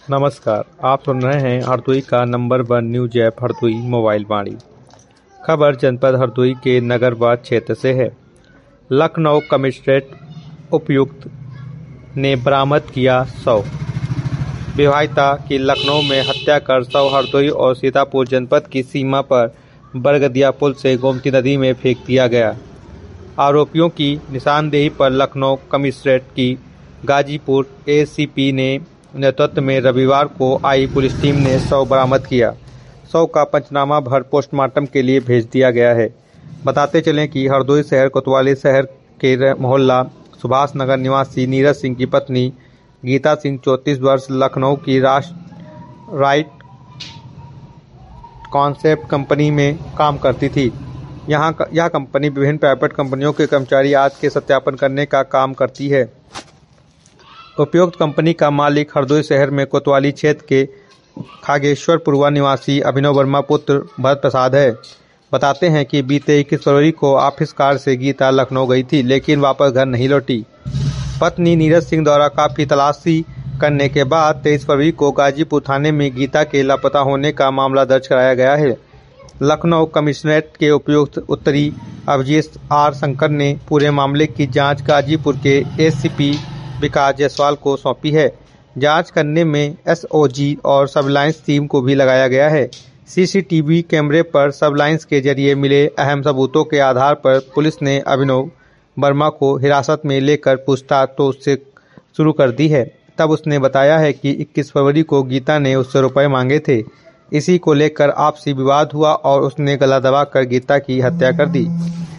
नमस्कार, आप सुन रहे हैं हरदोई का number 1 news app Hardoi mobile Vaani. खबर जनपद हरदोई के नगरवाद क्षेत्र से है। लखनऊ कमिश्नरेट उपायुक्त ने बरामद किया शव। विवाहिता की लखनऊ में हत्या कर शव हरदोई और सीतापुर जनपद की सीमा पर बरगदिया पुल से गोमती नदी में फेंक दिया गया। आरोपियों की निशानदेही पर लखनऊ कमिश्नरेट की गाजीपुर एसीपी ने नेतृत्व में रविवार को आई पुलिस टीम ने शव बरामद किया। शव का पंचनामा भर पोस्टमार्टम के लिए भेज दिया गया है। बताते चलें कि हरदोई शहर कोतवाली शहर के मोहल्ला सुभाष नगर निवासी नीरज सिंह की पत्नी गीता सिंह 34 वर्ष लखनऊ की राइट कॉन्सेप्ट कंपनी में काम करती थी। यह कंपनी विभिन्न प्राइवेट कंपनियों के कर्मचारी आज के सत्यापन करने का काम करती है। उपयुक्त कंपनी का मालिक हरदोई शहर में कोतवाली क्षेत्र के खागेश्वरपुरवा निवासी अभिनव वर्मा पुत्र भरत प्रसाद है। बताते हैं कि बीते 21 फरवरी को ऑफिस कार से गीता लखनऊ गई थी, लेकिन वापस घर नहीं लौटी। पत्नी नीरज सिंह द्वारा काफी तलाशी करने के बाद 23 फरवरी को गाजीपुर थाने में गीता के लापता होने का मामला दर्ज कराया गया है। लखनऊ कमिश्नरेट के उपायुक्त उत्तरी अभिजीत आर शंकर ने पूरे मामले की जाँच गाजीपुर के एसीपी विकास जायसवाल को सौंपी है। जांच करने में एसओजी और सबलाइंस टीम को भी लगाया गया है। सीसीटीवी कैमरे पर सबलाइंस के जरिए मिले अहम सबूतों के आधार पर पुलिस ने अभिनव वर्मा को हिरासत में लेकर पूछताछ तो उससे शुरू कर दी है। तब उसने बताया है कि 21 फरवरी को गीता ने उससे रुपए मांगे थे। इसी को लेकर आपसी विवाद हुआ और उसने गला दबाकर गीता की हत्या कर दी।